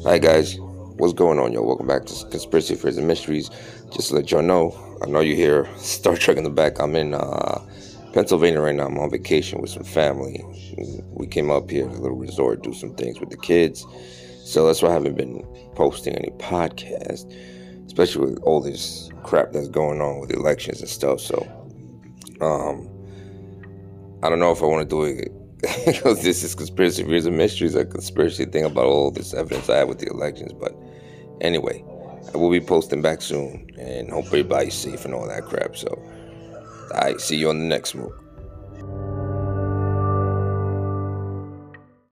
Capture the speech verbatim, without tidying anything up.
Hi guys, what's going on, yo? Welcome back to Conspiracy Theories and Mysteries. Just to let y'all know, I know you hear Star Trek in the back. I'm in uh, Pennsylvania right now. I'm on vacation with some family. We came up here to a little resort, do some things with the kids. So that's why I haven't been posting any podcast, especially with all this crap that's going on with elections and stuff. So, um, I don't know if I want to do it because this is Conspiracy Theories and Mysteries, a conspiracy thing about all this evidence I have with the elections. But anyway, I will be posting back soon, and hope everybody's safe and all that crap. So, I see you on the next move.